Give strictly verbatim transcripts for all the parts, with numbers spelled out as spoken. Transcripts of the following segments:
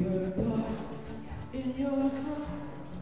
were parked in your car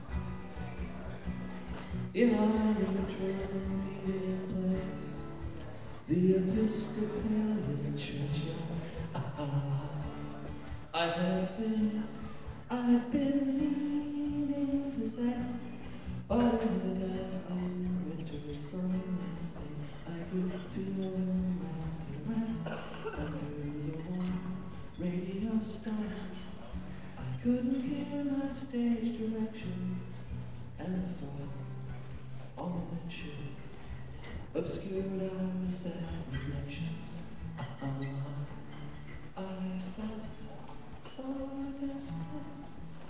in our neutral meeting place, the Episcopalian churchyard. Ah, I have things I've been meaning to say, but in the dazzling winter sunlight, I could feel the mountain rain come through the warm radio star. I couldn't hear my stage directions, and the fog on the windshield obscured our sad reflections. Uh-uh. I felt so desperate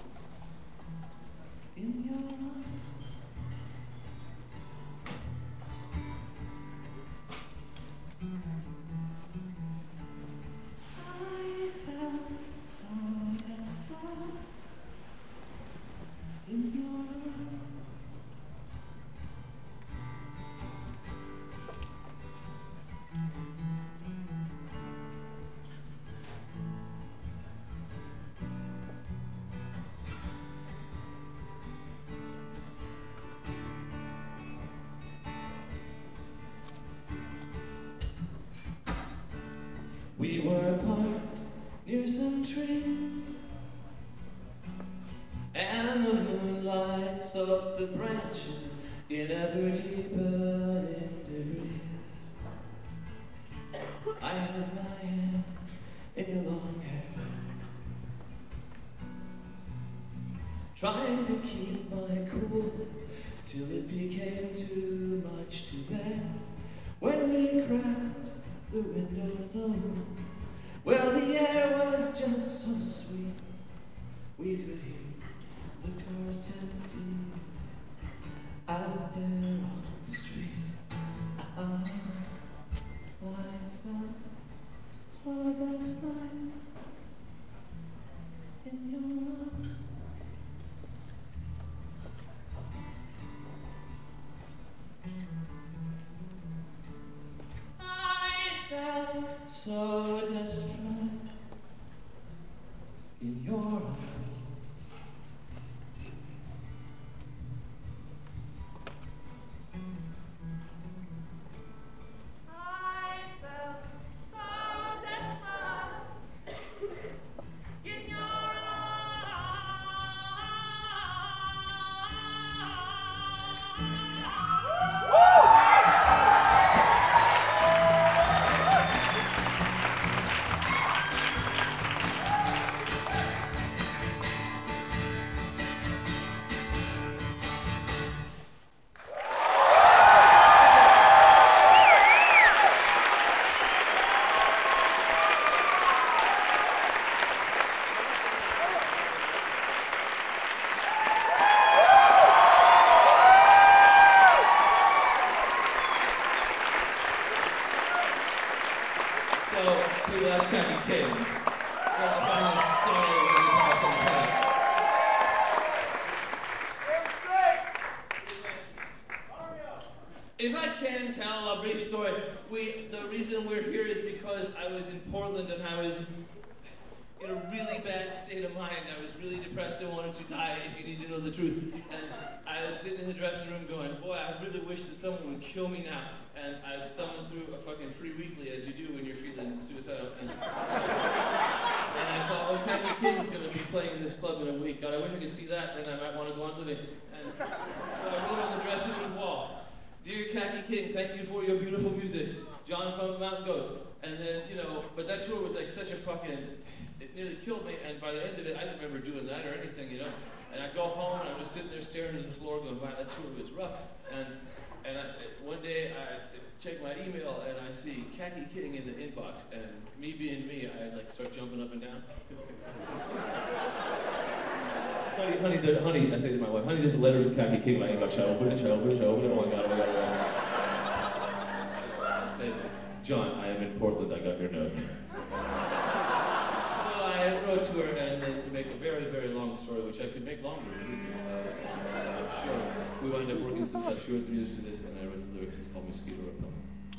in your arms. I felt so desperate in your arms. We were parked near some trees, and the moonlight soaked the branches in ever deepening degrees. I had my hands in your long hair, trying to keep my cool till it became too much to bear. When we cracked the windows open, well, the air was just so sweet. We could hear the cars ten feet out there on the street. Ah, I felt so desperate in your arms. I felt so desperate in your arms. I felt so desperate in your People ask Kathy King. Well, I find this song is a guitar sometime. If I can tell a brief story, we the reason we're here is because I was in Portland and I was in a really bad state of mind. I was really depressed and wanted to die, if you need to know the truth. And I was sitting in the dressing room going, boy, I really wish that someone would kill me now. And I was thumbing through a fucking free weekly, as you do when you're feeling suicidal. And, and I saw, oh, Kathy King's going to be playing in this club in a week. God, I wish I could see that, then I might want to go on living. And so I wrote on the dressing room wall, "Dear Kathy King, thank you for your beautiful music. John from the Mountain Goats." And then, you know, but that tour was like such a fucking, it nearly killed me. And by the end of it, I didn't remember doing that or anything, you know. And I go home and I'm just sitting there staring at the floor going, wow, that tour was rough. And and I, one day I check my email and I see Kathy King in the inbox. And me being me, I like start jumping up and down. Honey, honey, there, honey, I say to my wife, honey, there's a letter from Kathy King in my inbox. Should I open it? Should I open it? Should I open it? Oh my God, oh my God, oh my God. I said, John, I am in Portland, I got your note. So I wrote to her, and then to make a very, very long story, which I could make longer, believe me, uh, I'm sure. We wound up working some stuff. She wrote the music to this, and I wrote the lyrics. It's called Mosquito Repellent.